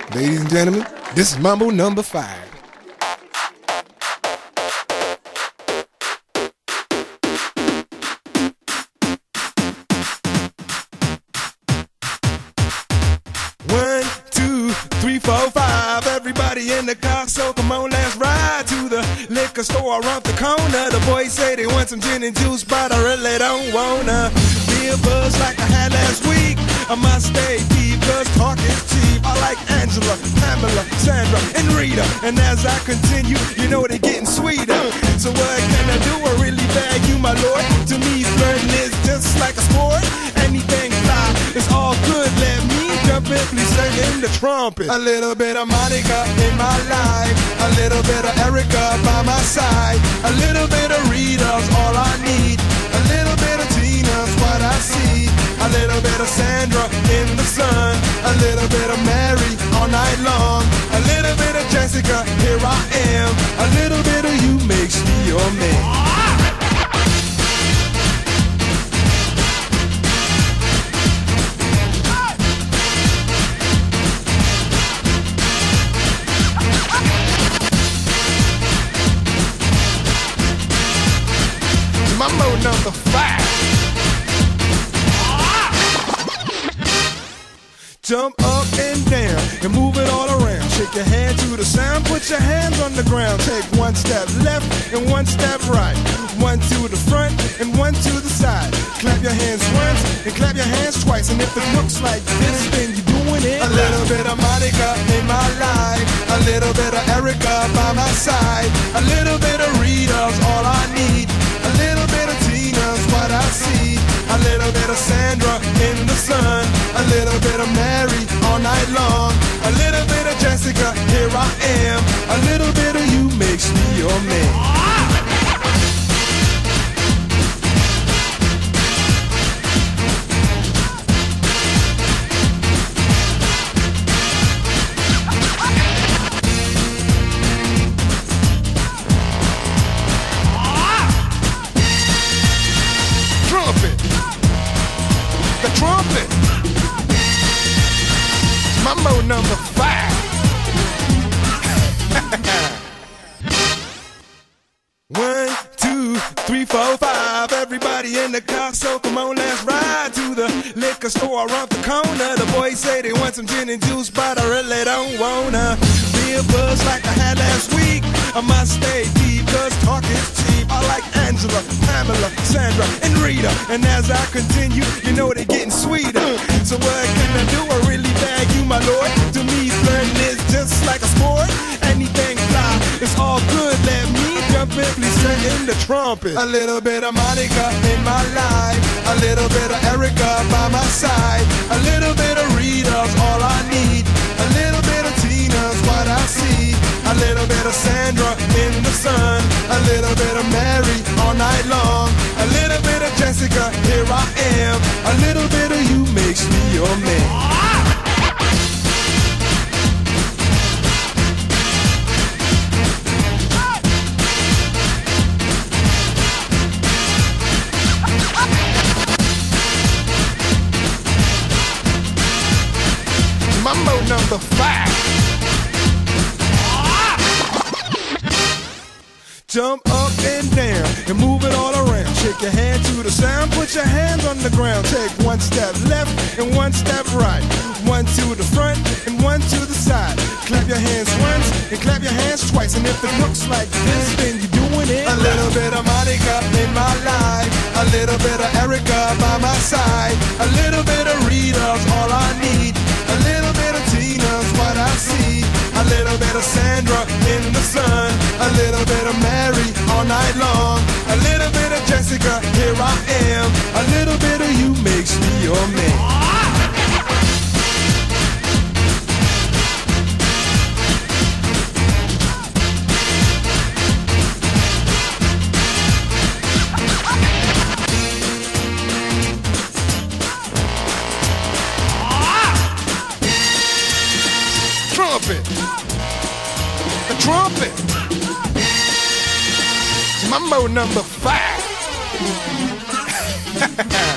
Ladies and gentlemen, this is Mambo number 5. One, two, three, four, five. Everybody in the car, so come on, let's ride to the liquor store around the corner. The boys say they want some gin and juice, but I really don't wanna be a buzz like I had last week. I must stay deep, cause talk is cheap. I like Angela, Pamela, Sandra, and Rita. And as I continue, you know they're getting sweeter. So what can I do? I really beg you, my lord. To me, flirting is just like a sport. Anything fly, it's all good. Let me jump in, please sing in the trumpet. A little bit of Monica in my life, a little bit of Erica by my side, a little bit of Rita's all I need, a little bit of Tina's what I see, a little bit of Sandra in the sun, a little bit of Mary all night long, a little bit of Jessica, here I am, a little bit of you makes me your man. Mambo number 5. Jump up and down and move it all around. Shake your hand to the sound, put your hands on the ground. Take one step left and one step right. One to the front and one to the side. Clap your hands once and clap your hands twice. And if it looks like this, then you're doing it. A little bit of Monica in my life, a little bit of Erica by my side, a little bit of Rita's all I need, a little bit of Tina's what I see, a little bit of Sandra in the sun, a little bit of Mary all night long, a little bit of Jessica, here I am, a little bit of you makes me your man. The trumpet. Mambo number 5. 1, 2, 3, 4, 5. Everybody in the car, so come on, let's ride to the liquor store around the corner. The boys say they want some gin and juice, but I really don't wanna be a buzz like I had last week. I must stay deep, cause talk is cheap. I like Angela, Pamela, Sandra, and Rita. And as I continue, you know they're getting sweeter. So what can I do? I really beg you, my lord. To me, flirting is just like a sport. Anything fly, it's all good. Let me jump in, please sing in the trumpet. A little bit of Monica in my life, a little bit of Erica by my side, a little bit of Rita's all I need, a little bit of Tina's what I see, a little bit of Sandra in the sun, a little bit of Mary all night long, a little bit of Jessica, here I am, a little bit of you makes me your man. Mambo number 5. Jump up and down and move it all around. Shake your hand to the sound, put your hands on the ground. Take one step left and one step right. One to the front and one to the side. Clap your hands once and clap your hands twice. And if it looks like this, then you're doing it. A little bit of Monica in my life, a little bit of Erica by my side, a little bit of Rita's all I need, a little bit of Tina's what I see, a little bit of Sandra in the sun, a little bit of Mary all night long, a little bit of Jessica, here I am, a little bit of you makes me your man. The trumpet. Mambo number 5.